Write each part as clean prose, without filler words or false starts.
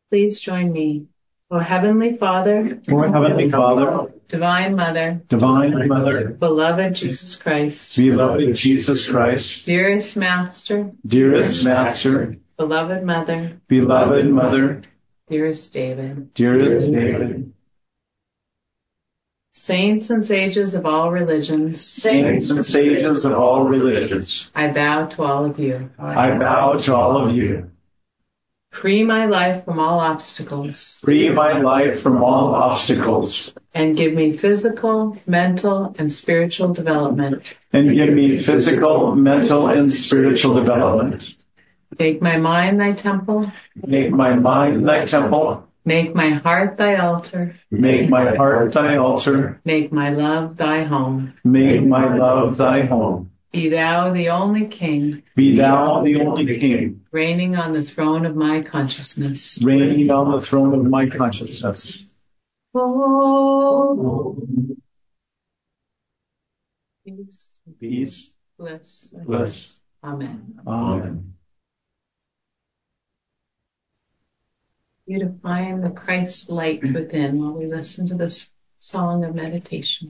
Please join me. O Heavenly Father, Divine Mother, beloved Jesus Christ, dearest Master, beloved Mother, dearest David, saints and sages of all religions, I bow to all of you. Free my life from all obstacles. And give me physical, mental, and spiritual development. Make my mind thy temple. Make my heart thy altar. Make my love thy home. Be thou the only King. Reigning on the throne of my consciousness. Oh. Peace. Bliss. Amen. You to find the Christ light within while we listen to this song of meditation.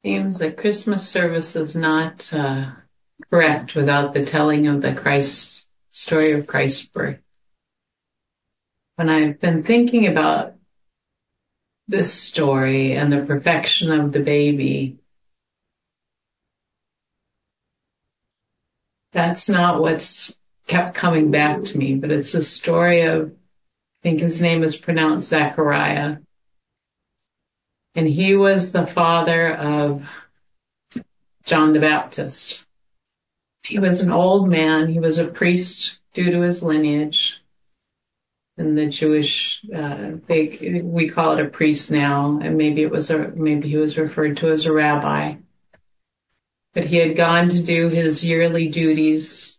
Seems that Christmas service is not correct without the telling of the Christ story of Christ's birth. When I've been thinking about this story and the perfection of the baby, that's not what's kept coming back to me, but it's the story of, I think his name is pronounced Zechariah, and he was the father of John the Baptist. He was an old man. He was a priest due to his lineage. In the Jewish, we call it a priest now, and maybe he was referred to as a rabbi. But he had gone to do his yearly duties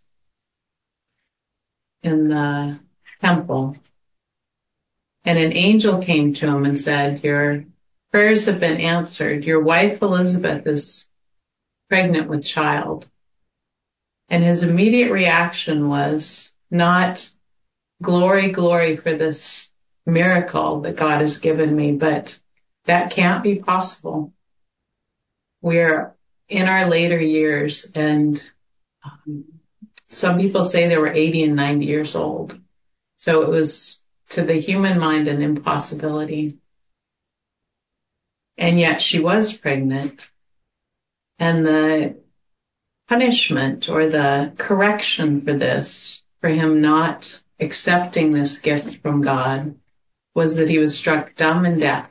in the temple, and an angel came to him and said, "Your prayers have been answered. Your wife Elizabeth is pregnant with child." And his immediate reaction was not, "Glory, glory for this miracle that God has given me," but that can't be possible. We're in our later years, and some people say they were 80 and 90 years old. So it was, to the human mind, an impossibility. And yet she was pregnant. And the punishment or the correction for this, for him not accepting this gift from God, was that he was struck dumb and deaf.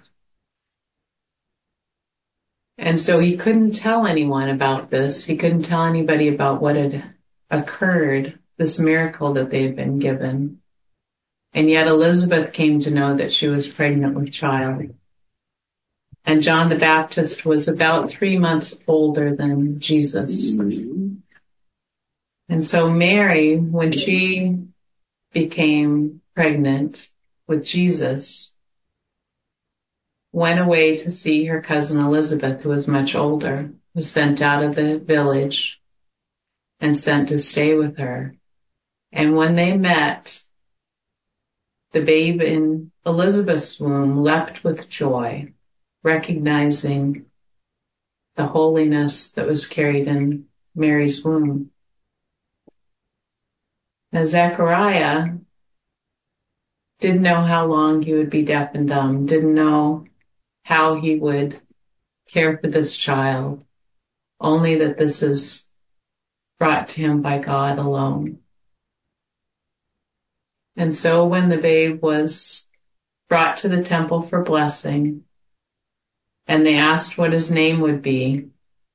And so he couldn't tell anyone about this. He couldn't tell anybody about what had occurred, this miracle that they had been given. And yet Elizabeth came to know that she was pregnant with child. And John the Baptist was about 3 months older than Jesus. And so Mary, when she became pregnant with Jesus, went away to see her cousin Elizabeth, who was much older, was sent out of the village and sent to stay with her. And when they met, the babe in Elizabeth's womb leapt with joy, recognizing the holiness that was carried in Mary's womb. Now, Zechariah didn't know how long he would be deaf and dumb, didn't know how he would care for this child, only that this is brought to him by God alone. And so when the babe was brought to the temple for blessing, and they asked what his name would be,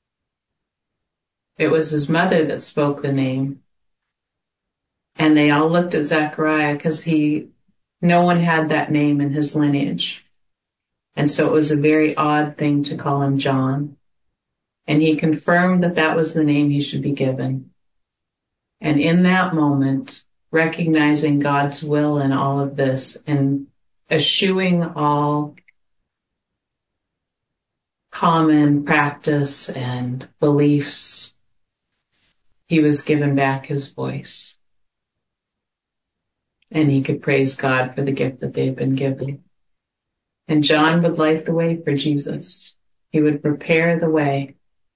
it was his mother that spoke the name. And they all looked at Zechariah because no one had that name in his lineage. And so it was a very odd thing to call him John. And he confirmed that that was the name he should be given. And in that moment, recognizing God's will in all of this and eschewing all common practice and beliefs, he was given back his voice. And he could praise God for the gift that they had been given. And John would light the way for Jesus. He would prepare the way.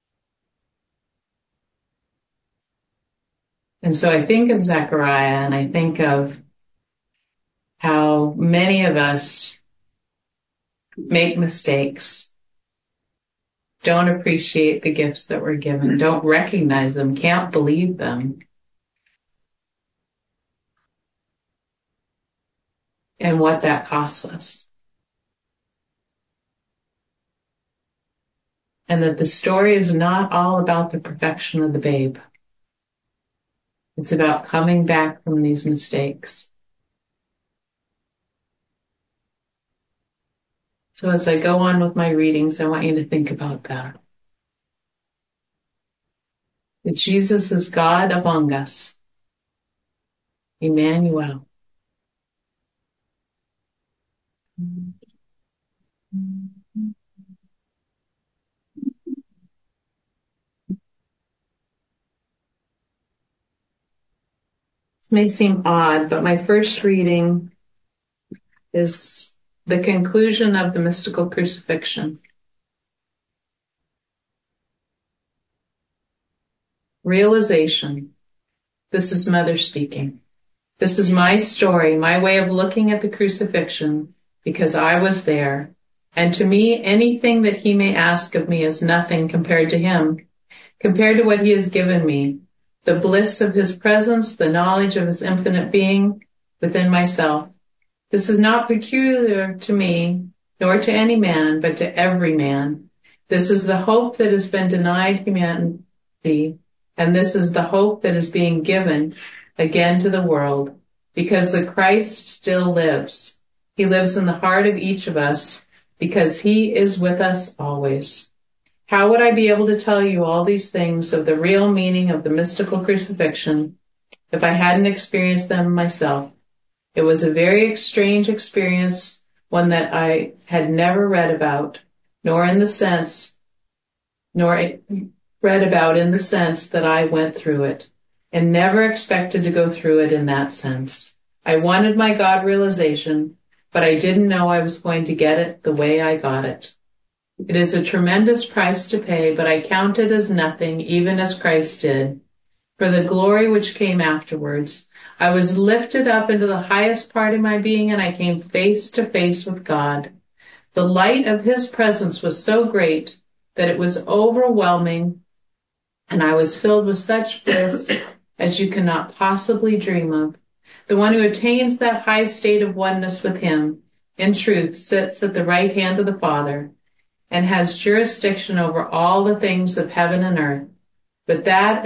And so I think of Zechariah, and I think of how many of us make mistakes, don't appreciate the gifts that we're given, don't recognize them, can't believe them. And what that costs us. And that the story is not all about the perfection of the babe. It's about coming back from these mistakes. So as I go on with my readings, I want you to think about that. That Jesus is God among us. Emmanuel. This may seem odd, but my first reading is the conclusion of the mystical crucifixion. Realization. This is Mother speaking. This is my story, my way of looking at the crucifixion, because I was there. And to me, anything that he may ask of me is nothing compared to him, compared to what he has given me, the bliss of his presence, the knowledge of his infinite being within myself. This is not peculiar to me, nor to any man, but to every man. This is the hope that has been denied humanity, and this is the hope that is being given again to the world, because the Christ still lives. He lives in the heart of each of us, because he is with us always. How would I be able to tell you all these things of the real meaning of the mystical crucifixion if I hadn't experienced them myself? It was a very strange experience, one that I had never read about, nor read about in the sense that I went through it, and never expected to go through it in that sense. I wanted my God realization, but I didn't know I was going to get it the way I got it. It is a tremendous price to pay, but I count it as nothing, even as Christ did. For the glory which came afterwards, I was lifted up into the highest part of my being, and I came face to face with God. The light of his presence was so great that it was overwhelming, and I was filled with such bliss as you cannot possibly dream of. The one who attains that high state of oneness with him, in truth, sits at the right hand of the Father, and has jurisdiction over all the things of heaven and earth. But that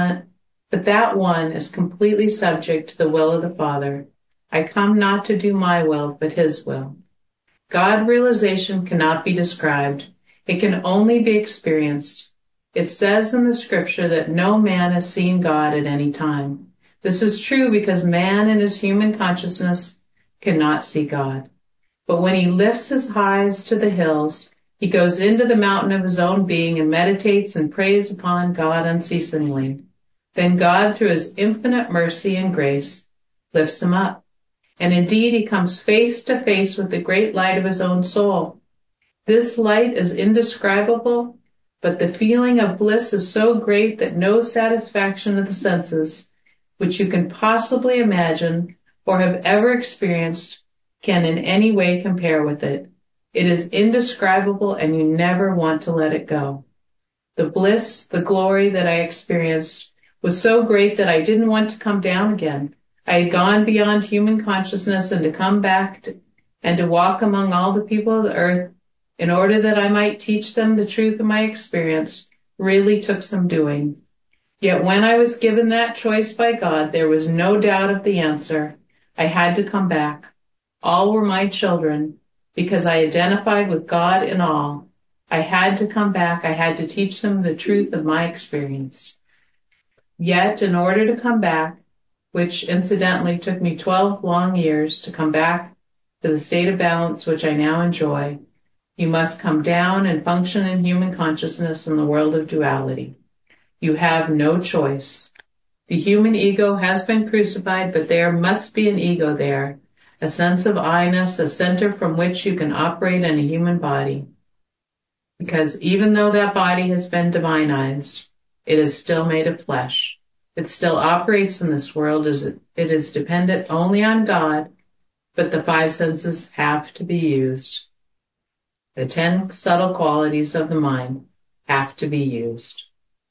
one is completely subject to the will of the Father. I come not to do my will, but his will. God realization cannot be described. It can only be experienced. It says in the scripture that no man has seen God at any time. This is true because man in his human consciousness cannot see God. But when he lifts his eyes to the hills, he goes into the mountain of his own being and meditates and prays upon God unceasingly. Then God, through his infinite mercy and grace, lifts him up. And indeed, he comes face to face with the great light of his own soul. This light is indescribable, but the feeling of bliss is so great that no satisfaction of the senses, which you can possibly imagine or have ever experienced, can in any way compare with it. It is indescribable, and you never want to let it go. The bliss, the glory that I experienced was so great that I didn't want to come down again. I had gone beyond human consciousness, and to come back and to walk among all the people of the earth in order that I might teach them the truth of my experience really took some doing. Yet when I was given that choice by God, there was no doubt of the answer. I had to come back. All were my children, because I identified with God in all. I had to come back. I had to teach them the truth of my experience. Yet, in order to come back, which incidentally took me 12 long years to come back to the state of balance which I now enjoy, you must come down and function in human consciousness in the world of duality. You have no choice. The human ego has been crucified, but there must be an ego there, a sense of I-ness, a center from which you can operate in a human body. Because even though that body has been divinized, it is still made of flesh. It still operates in this world as it is dependent only on God, but the five senses have to be used. The 10 subtle qualities of the mind have to be used.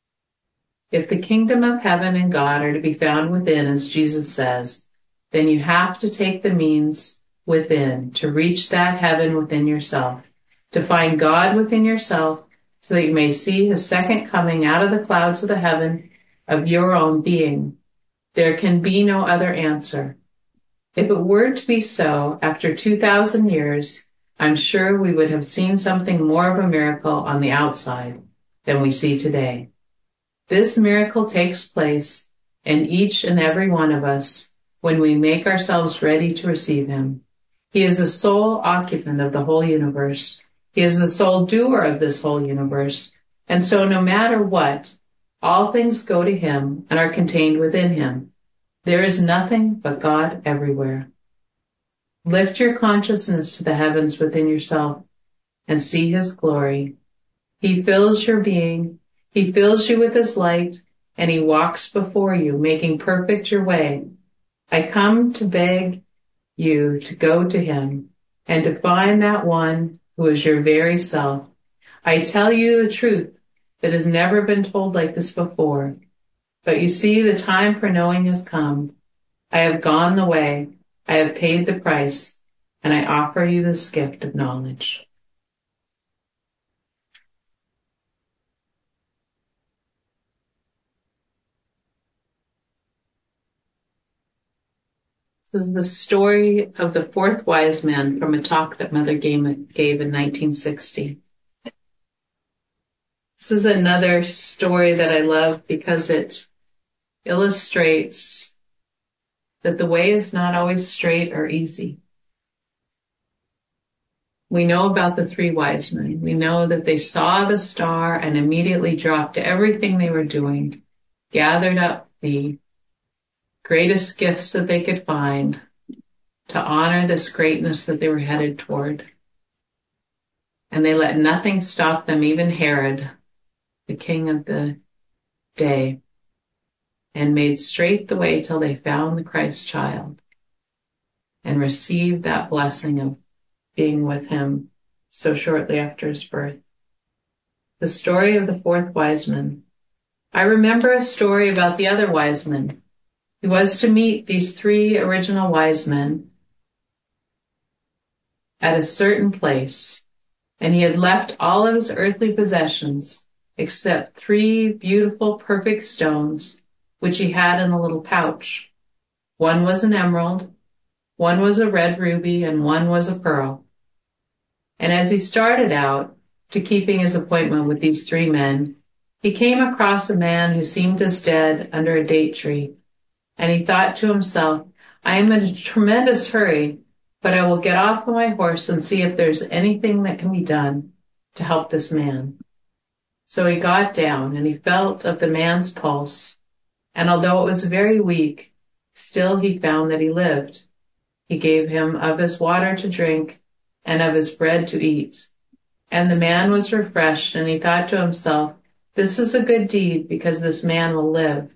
If the kingdom of heaven and God are to be found within, as Jesus says, then you have to take the means within to reach that heaven within yourself, to find God within yourself so that you may see his second coming out of the clouds of the heaven of your own being. There can be no other answer. If it were to be so, after 2,000 years, I'm sure we would have seen something more of a miracle on the outside than we see today. This miracle takes place in each and every one of us when we make ourselves ready to receive him. He is the sole occupant of the whole universe. He is the sole doer of this whole universe. And so no matter what, all things go to him and are contained within him. There is nothing but God everywhere. Lift your consciousness to the heavens within yourself and see his glory. He fills your being. He fills you with his light. and he walks before you, making perfect your way. I come to beg you to go to him and to find that one who is your very self. I tell you the truth that has never been told like this before. But you see, the time for knowing has come. I have gone the way, I have paid the price, and I offer you this gift of knowledge. This is the story of the fourth wise man from a talk that Mother gave in 1960. This is another story that I love because it illustrates that the way is not always straight or easy. We know about the three wise men. We know that they saw the star and immediately dropped everything they were doing, gathered up the greatest gifts that they could find to honor this greatness that they were headed toward. And they let nothing stop them, even Herod, the king of the day, and made straight the way till they found the Christ child and received that blessing of being with him so shortly after his birth. The story of the fourth wise man. I remember a story about the other wise man. He was to meet these three original wise men at a certain place, and he had left all of his earthly possessions except three beautiful, perfect stones, which he had in a little pouch. One was an emerald, one was a red ruby, and one was a pearl. And as he started out to keeping his appointment with these three men, he came across a man who seemed as dead under a date tree. And he thought to himself, I am in a tremendous hurry, but I will get off of my horse and see if there's anything that can be done to help this man. So he got down and he felt of the man's pulse. And although it was very weak, still he found that he lived. He gave him of his water to drink and of his bread to eat. And the man was refreshed, and he thought to himself, this is a good deed because this man will live.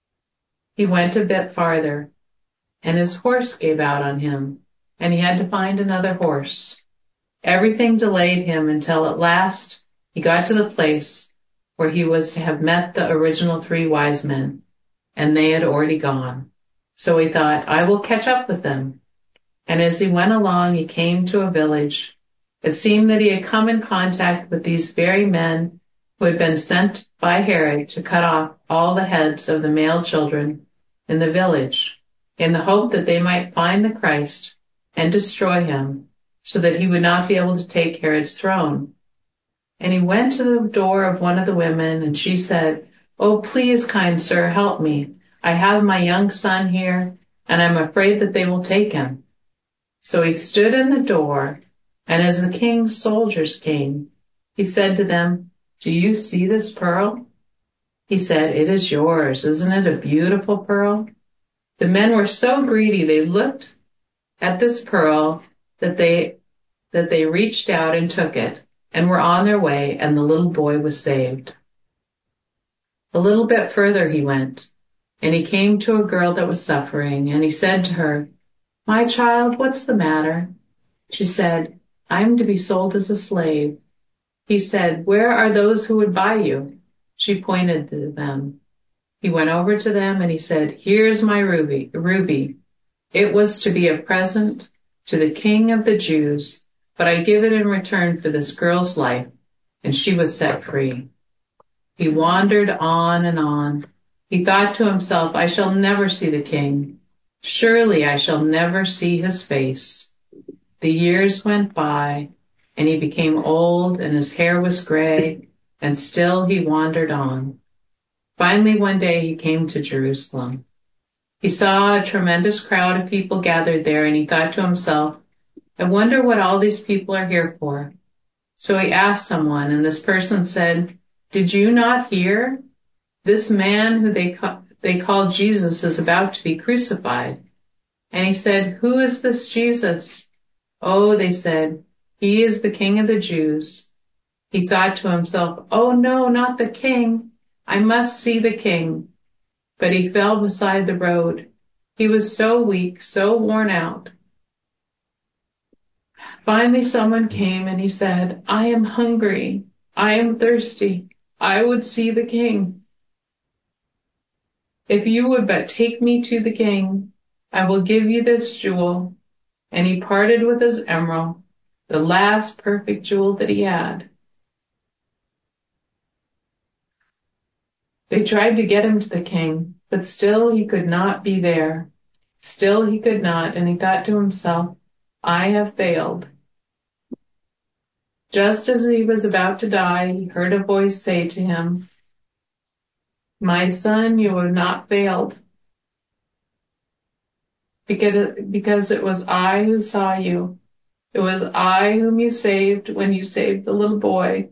He went a bit farther, and his horse gave out on him, and he had to find another horse. Everything delayed him until at last he got to the place where he was to have met the original three wise men, and they had already gone. So he thought, I will catch up with them. And as he went along, he came to a village. It seemed that he had come in contact with these very men who had been sent by Herod to cut off all the heads of the male children in the village, in the hope that they might find the Christ and destroy him, so that he would not be able to take Herod's throne. And he went to the door of one of the women, and she said, Oh, please, kind sir, help me. I have my young son here, and I'm afraid that they will take him. So he stood in the door, and as the king's soldiers came, he said to them, Do you see this pearl? He said, It is yours. Isn't it a beautiful pearl? The men were so greedy, they looked at this pearl that they reached out and took it and were on their way, and the little boy was saved. A little bit further he went, and he came to a girl that was suffering, and he said to her, My child, what's the matter? She said, I am to be sold as a slave. He said, Where are those who would buy you? She pointed to them. He went over to them and he said, Here's my ruby. It was to be a present to the King of the Jews, but I give it in return for this girl's life, and she was set free. He wandered on and on. He thought to himself, I shall never see the king. Surely I shall never see his face. The years went by, and he became old, and his hair was gray, and still he wandered on. Finally, one day he came to Jerusalem. He saw a tremendous crowd of people gathered there, and he thought to himself, I wonder what all these people are here for. So he asked someone, and this person said, Did you not hear? This man who they call Jesus is about to be crucified. And he said, Who is this Jesus? Oh, they said, He is the King of the Jews. He thought to himself, Oh no, not the king. I must see the king. But he fell beside the road. He was so weak, so worn out. Finally, someone came and he said, I am hungry. I am thirsty. I would see the king. If you would but take me to the king, I will give you this jewel. And he parted with his emerald, the last perfect jewel that he had. They tried to get him to the king, but still he could not be there. Still he could not, and he thought to himself, I have failed. Just as he was about to die, he heard a voice say to him, My son, you have not failed, because it was I who saw you. It was I whom you saved when you saved the little boy.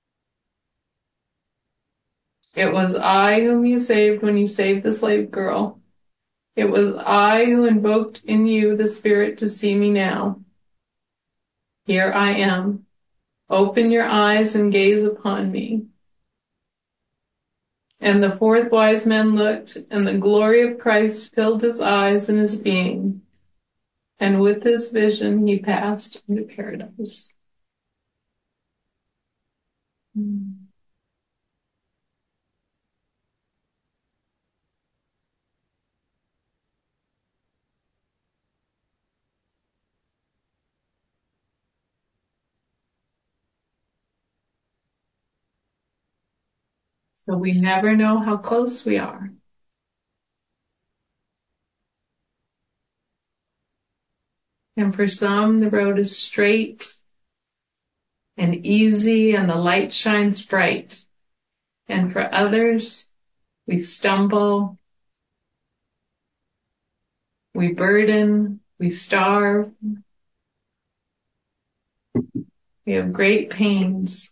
It was I whom you saved when you saved the slave girl. It was I who invoked in you the Spirit to see me now. Here I am. Open your eyes and gaze upon me. And the fourth wise man looked, and the glory of Christ filled his eyes and his being. And with his vision, he passed into paradise. So we never know how close we are. And for some, the road is straight and easy and the light shines bright. And for others, we stumble, we burden, we starve, we have great pains.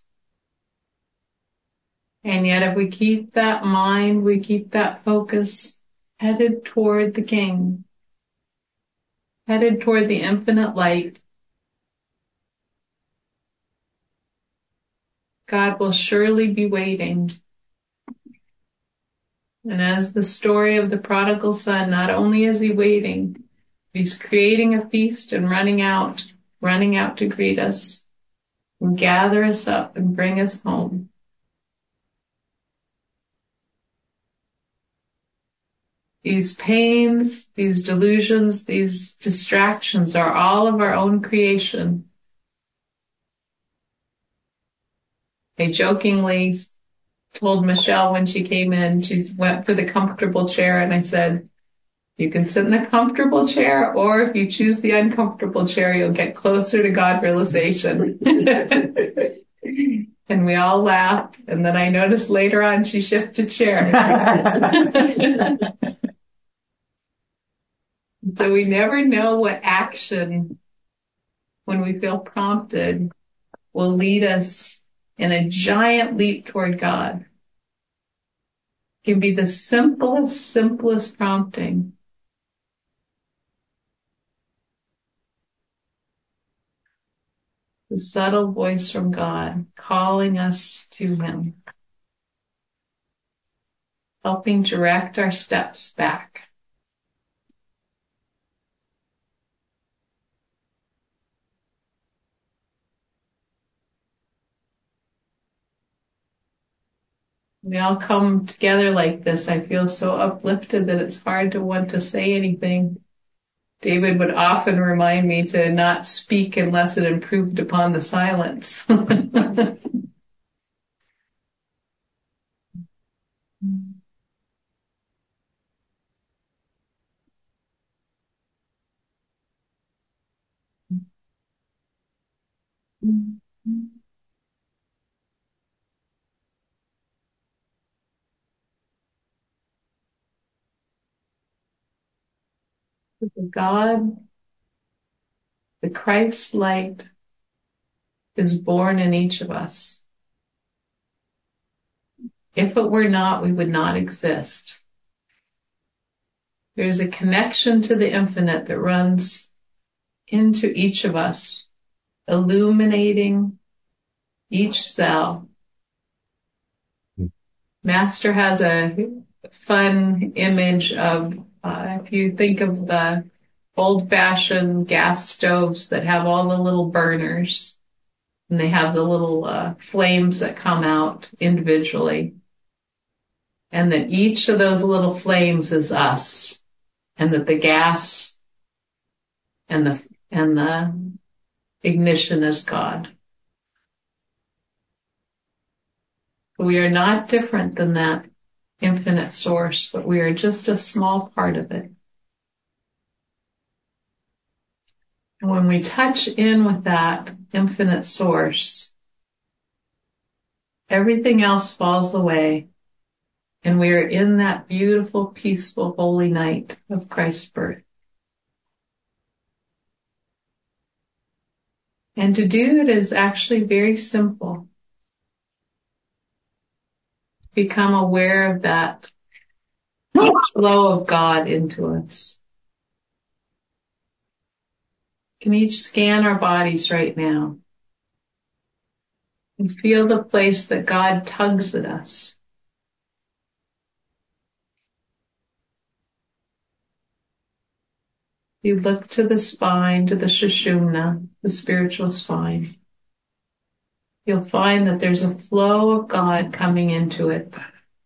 And yet if we keep that mind, we keep that focus headed toward the King, headed toward the infinite light, God will surely be waiting. And as the story of the prodigal son, not only is he waiting, he's creating a feast and running out to greet us and gather us up and bring us home. These pains, these delusions, these distractions are all of our own creation. I jokingly told Michelle when she came in, she went for the comfortable chair, and I said, you can sit in the comfortable chair, or if you choose the uncomfortable chair, you'll get closer to God realization. And we all laughed, and then I noticed later on she shifted chairs. So we never know what action, when we feel prompted, will lead us in a giant leap toward God. It can be the simplest prompting. The subtle voice from God calling us to him, helping direct our steps back. We all come together like this. I feel so uplifted that it's hard to want to say anything. David would often remind me to not speak unless it improved upon the silence. God, the Christ light, is born in each of us. If it were not, we would not exist. There's a connection to the infinite that runs into each of us, illuminating each cell. Master has a fun image of, if you think of the old-fashioned gas stoves that have all the little burners, and they have the little flames that come out individually, and that each of those little flames is us, and that the gas and the ignition is God. We are not different than that infinite source, but we are just a small part of it. And when we touch in with that infinite source, everything else falls away, and we are in that beautiful, peaceful, holy night of Christ's birth. And to do it is actually very simple. Become aware of that flow of God into us. We can each scan our bodies right now and feel the place that God tugs at us. You look to the spine, to the Sushumna, the spiritual spine. You'll find that there's a flow of God coming into it.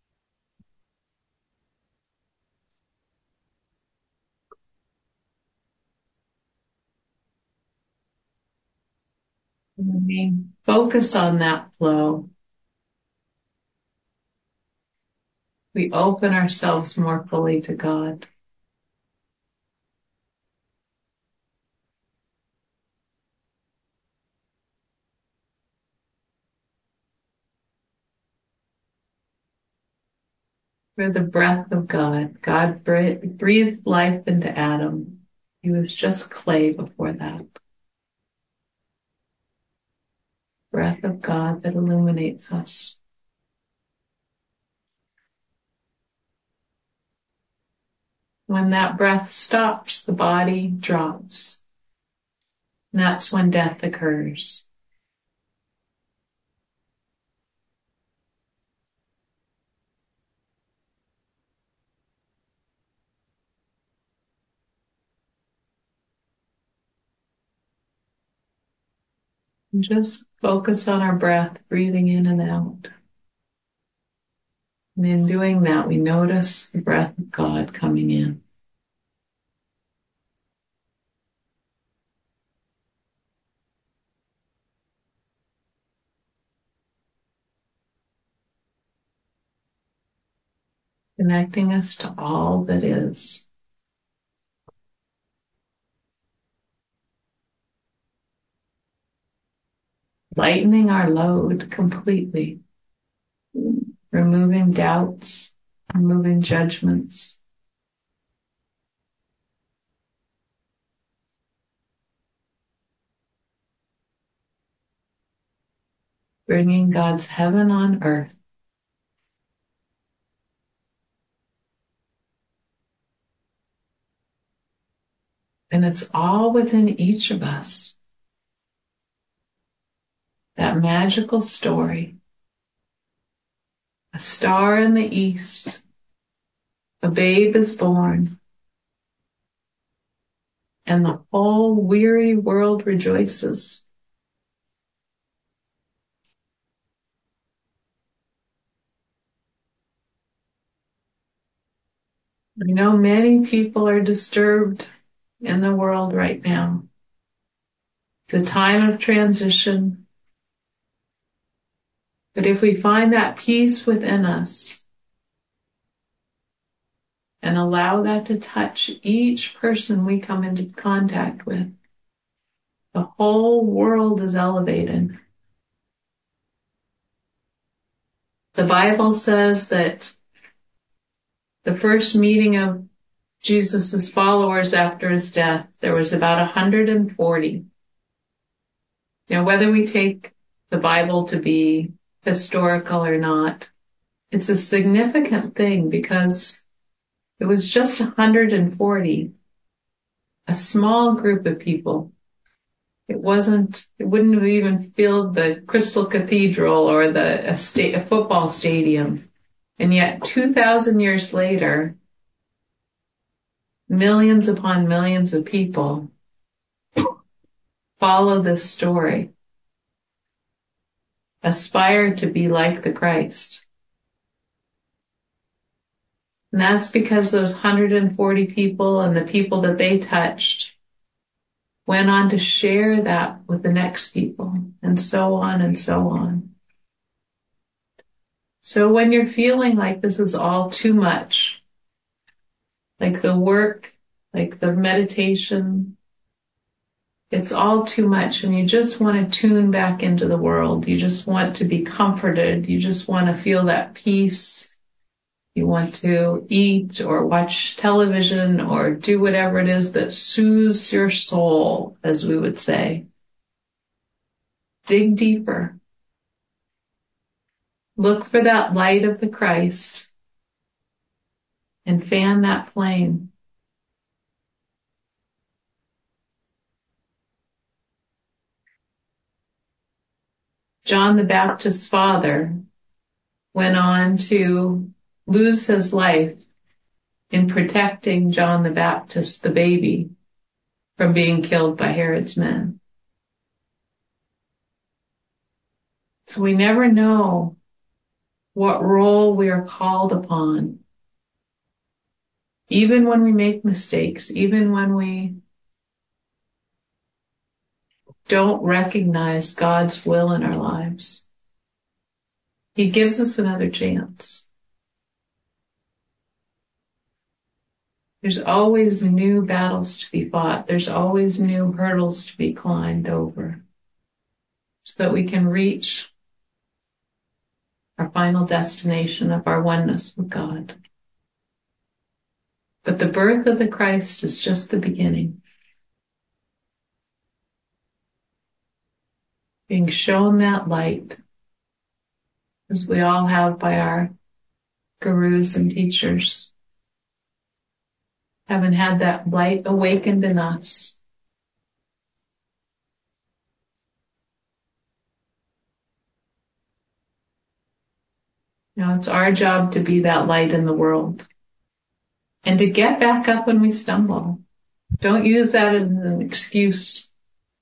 When we focus on that flow, we open ourselves more fully to God. We're the breath of God. God breathed life into Adam. He was just clay before that. Breath of God that illuminates us. When that breath stops, the body drops. And that's when death occurs. And just focus on our breath, breathing in and out. And in doing that, we notice the breath of God coming in. Connecting us to all that is. Lightening our load completely. Removing doubts, removing judgments. Bringing God's heaven on earth. And it's all within each of us. That magical story. A star in the east. A babe is born. And the whole weary world rejoices. I know many people are disturbed in the world right now. It's a time of transition. But if we find that peace within us and allow that to touch each person we come into contact with, the whole world is elevated. The Bible says that the first meeting of Jesus' followers after his death, there was about 140. Now, whether we take the Bible to be historical or not, it's a significant thing because it was just 140, a small group of people. It wouldn't have even filled the Crystal Cathedral or a football stadium. And yet 2,000 years later, millions upon millions of people follow this story, aspire to be like the Christ. And that's because those 140 people and the people that they touched went on to share that with the next people, and so on and so on. So when you're feeling like this is all too much, like the work, like the meditation, it's all too much, and you just want to tune back into the world. You just want to be comforted. You just want to feel that peace. You want to eat or watch television or do whatever it is that soothes your soul, as we would say. Dig deeper. Look for that light of the Christ and fan that flame. John the Baptist's father went on to lose his life in protecting John the Baptist, the baby, from being killed by Herod's men. So we never know what role we are called upon. Even when we make mistakes, even when we don't recognize God's will in our lives, He gives us another chance. There's always new battles to be fought. There's always new hurdles to be climbed over so that we can reach our final destination of our oneness with God. But the birth of the Christ is just the beginning. Being shown that light, as we all have by our gurus and teachers, having had that light awakened in us. Now it's our job to be that light in the world and to get back up when we stumble. Don't use that as an excuse.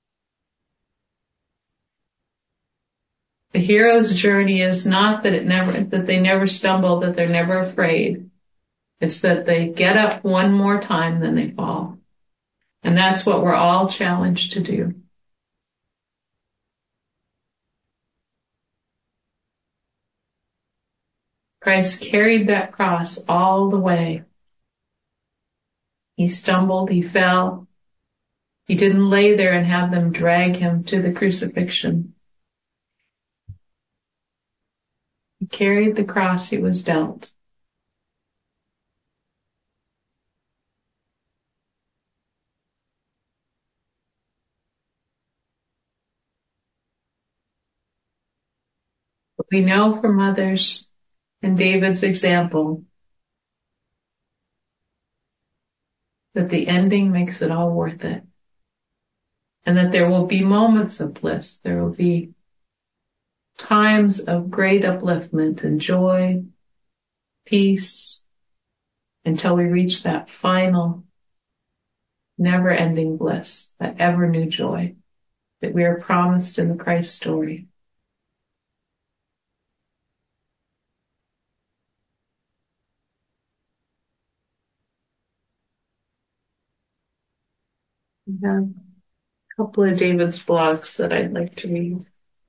The hero's journey is not that they never stumble, that they're never afraid. It's that they get up one more time, then they fall. And that's what we're all challenged to do. Christ carried that cross all the way. He stumbled, he fell. He didn't lay there and have them drag him to the crucifixion. He carried the cross he was dealt. But we know from others and David's example that the ending makes it all worth it. And that there will be moments of bliss. There will be times of great upliftment and joy, peace, until we reach that final, never-ending bliss, that ever-new joy that we are promised in the Christ story. We have a couple of David's blogs that I'd like to read.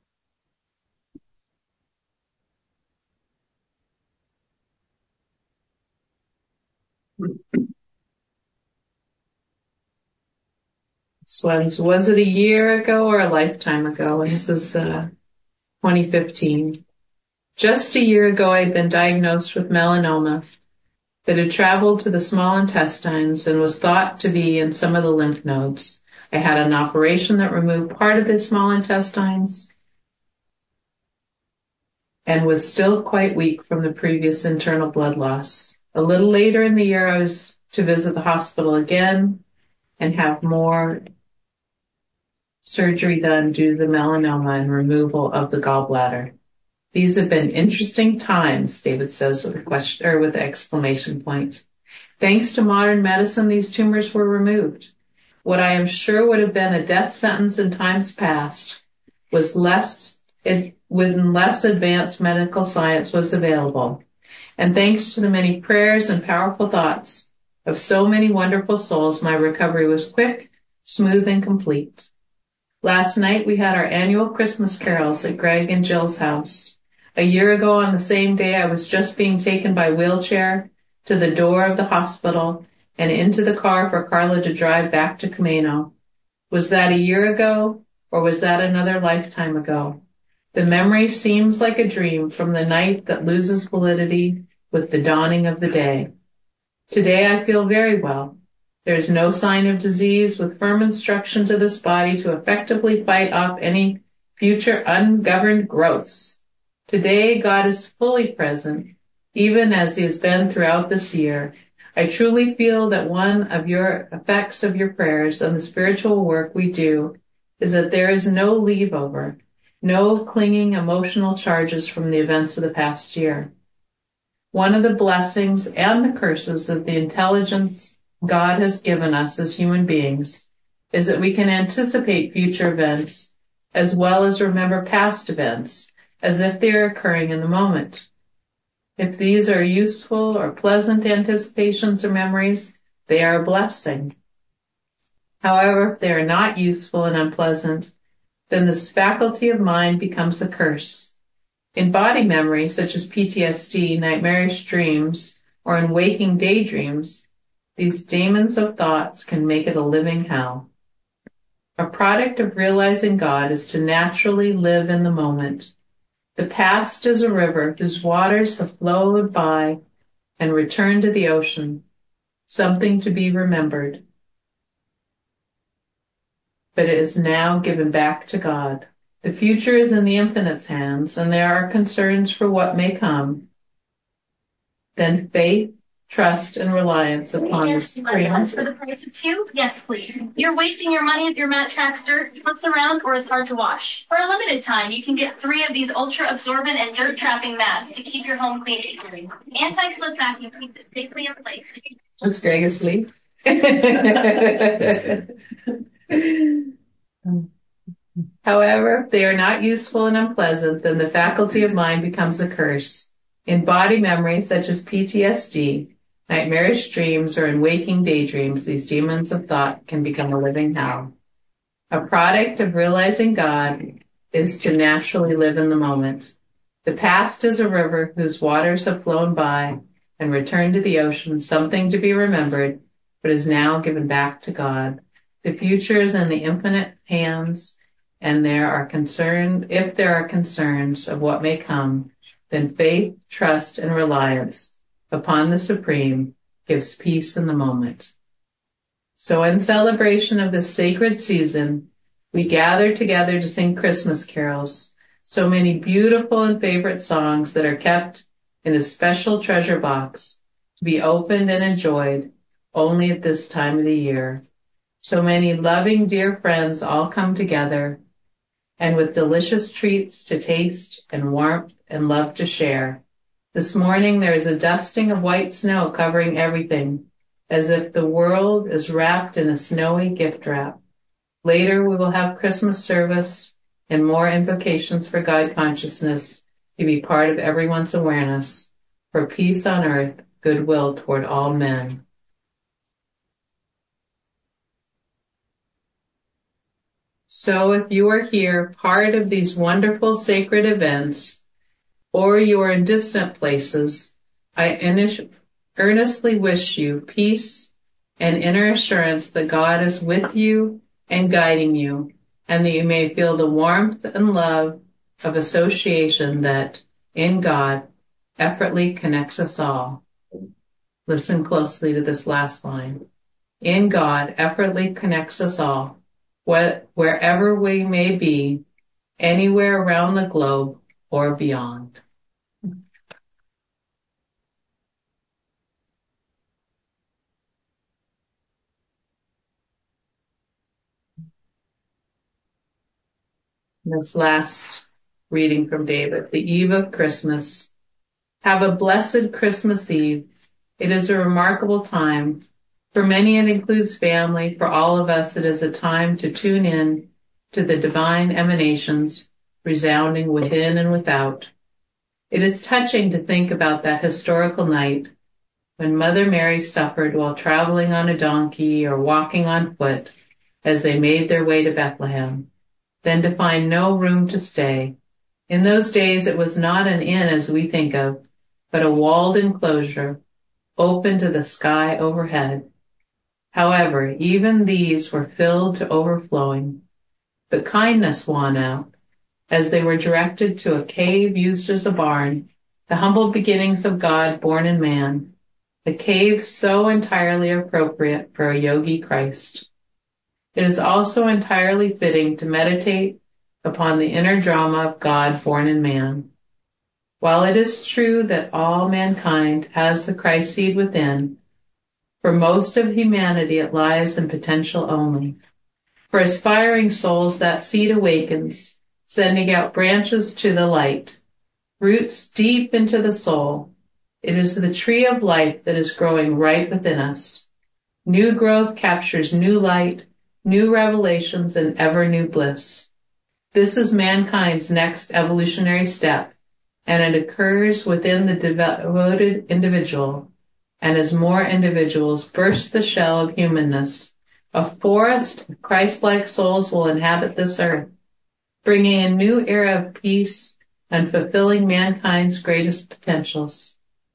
This one's, was it a year ago or a lifetime ago? And this is 2015. Just a year ago, I'd been diagnosed with melanoma that had traveled to the small intestines and was thought to be in some of the lymph nodes. I had an operation that removed part of the small intestines and was still quite weak from the previous internal blood loss. A little later in the year, I was to visit the hospital again and have more surgery done due to the melanoma and removal of the gallbladder. These have been interesting times, David says with a question or with an exclamation point. Thanks to modern medicine, these tumors were removed. What I am sure would have been a death sentence in times past was when less advanced medical science was available. And thanks to the many prayers and powerful thoughts of so many wonderful souls, my recovery was quick, smooth, and complete. Last night we had our annual Christmas carols at Greg and Jill's house. A year ago on the same day, I was just being taken by wheelchair to the door of the hospital and into the car for Carla to drive back to Camino. Was that a year ago, or was that another lifetime ago? The memory seems like a dream from the night that loses validity with the dawning of the day. Today I feel very well. There is no sign of disease, with firm instruction to this body to effectively fight off any future ungoverned growths. Today God is fully present, even as he has been throughout this year. I truly feel that one of your effects of your prayers and the spiritual work we do is that there is no leave-over, no clinging emotional charges from the events of the past year. One of the blessings and the curses of the intelligence God has given us as human beings is that we can anticipate future events as well as remember past events as if they are occurring in the moment. If these are useful or pleasant anticipations or memories, they are a blessing. However, if they are not useful and unpleasant, then this faculty of mind becomes a curse. In body memory, such as PTSD, nightmarish dreams, or in waking daydreams, these demons of thoughts can make it a living hell. A product of realizing God is to naturally live in the moment. The past is a river whose waters have flowed by and returned to the ocean, something to be remembered. But it is now given back to God. The future is in the infinite's hands, and there are concerns for what may come. Then faith, trust, and reliance upon the Supreme. For the price of two? Yes, please. You're wasting your money if your mat tracks dirt, flips around, or is hard to wash. For a limited time, you can get 3 of these ultra-absorbent and dirt-trapping mats to keep your home clean easily. Anti-slip vacuum keeps it safely in place. Let's Greg asleep. However, if they are not useful and unpleasant, then the faculty of mind becomes a curse. In body memory, such as PTSD, nightmarish dreams, or in waking daydreams, these demons of thought can become a living hell. A product of realizing God is to naturally live in the moment. The past is a river whose waters have flown by and returned to the ocean, something to be remembered, but is now given back to God. The future is in the infinite hands, and if there are concerns of what may come, then faith, trust, and reliance upon the Supreme gives peace in the moment. So in celebration of this sacred season, we gather together to sing Christmas carols, so many beautiful and favorite songs that are kept in a special treasure box to be opened and enjoyed only at this time of the year. So many loving, dear friends all come together, and with delicious treats to taste and warmth and love to share. This morning there is a dusting of white snow covering everything, as if the world is wrapped in a snowy gift wrap. Later we will have Christmas service and more invocations for God consciousness to be part of everyone's awareness, for peace on earth, goodwill toward all men. So if you are here, part of these wonderful sacred events, or you are in distant places, I earnestly wish you peace and inner assurance that God is with you and guiding you, and that you may feel the warmth and love of association that, in God, effortlessly connects us all. Listen closely to this last line. In God, effortlessly connects us all, wherever we may be, anywhere around the globe or beyond. This last Reading from David, the eve of Christmas. Have a blessed Christmas Eve. It is a remarkable time. For many it includes family. For all of us it is a time to tune in to the divine emanations resounding within and without. It is touching to think about that historical night when Mother Mary suffered while traveling on a donkey or walking on foot as they made their way to Bethlehem, then to find no room to stay. In those days it was not an inn as we think of, but a walled enclosure open to the sky overhead. However, even these were filled to overflowing. But kindness won out, as they were directed to a cave used as a barn, the humble beginnings of God born in man, a cave so entirely appropriate for a yogi Christ. It is also entirely fitting to meditate upon the inner drama of God born in man. While it is true that all mankind has the Christ seed within, for most of humanity it lies in potential only. For aspiring souls, that seed awakens, sending out branches to the light, roots deep into the soul. It is the tree of life that is growing right within us. New growth captures new light, new revelations, and ever new bliss. This is mankind's next evolutionary step, and it occurs within the devoted individual. And as more individuals burst the shell of humanness, a forest of Christ-like souls will inhabit this earth, bringing a new era of peace and fulfilling mankind's greatest potentials.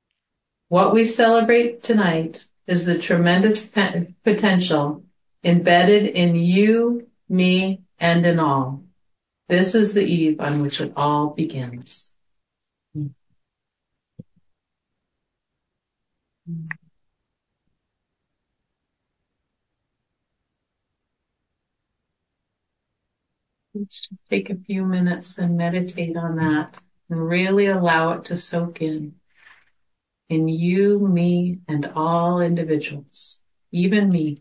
What we celebrate tonight is the tremendous potential embedded in you, me, and in all. This is the eve on which it all begins. Let's just take a few minutes and meditate on that and really allow it to soak in you, me, and all individuals, even me.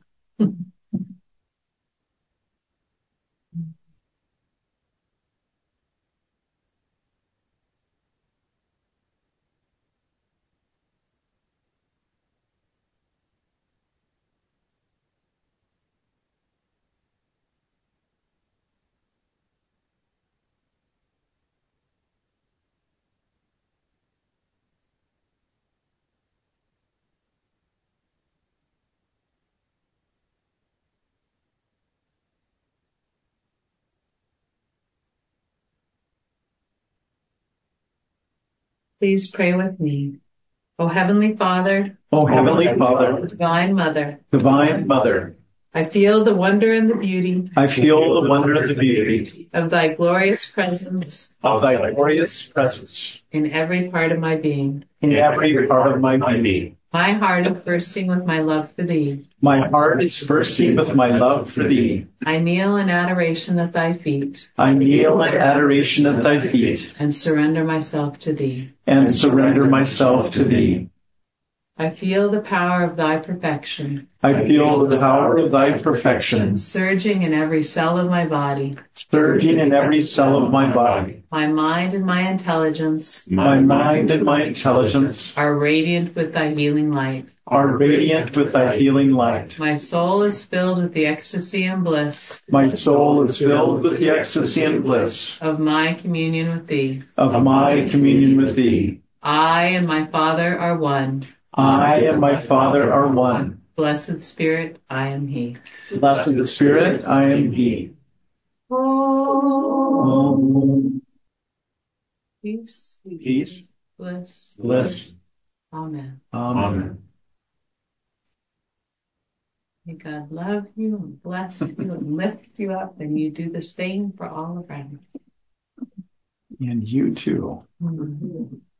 Please pray with me. O Heavenly Father, O Heavenly Father, Divine Mother, Divine Mother, I feel the wonder and the beauty I feel the wonder and the beauty of Thy glorious presence of Thy glorious presence in every part of my being. in every part of my being. My heart is bursting with my love for Thee. My heart is bursting with my love for Thee. I kneel in adoration at Thy feet I kneel in adoration at Thy feet and surrender myself to Thee. and surrender myself to Thee. I feel the power of Thy perfection I feel the power of Thy perfection surging in every cell of my body. surging in every cell of my body. My mind and my intelligence My mind and my intelligence are radiant with Thy healing light. are radiant with Thy healing light. My soul is filled with the ecstasy and bliss My soul is filled with the ecstasy and bliss of my communion with Thee. of my communion with Thee. I and my Father are one. I and my Father are one. Blessed Spirit, I am He. Blessed Spirit, I am He. Peace, Peace, bliss, bliss. Amen. Amen. May God love you and bless you and lift you up, and you do the same for all around. And you too. Mm-hmm.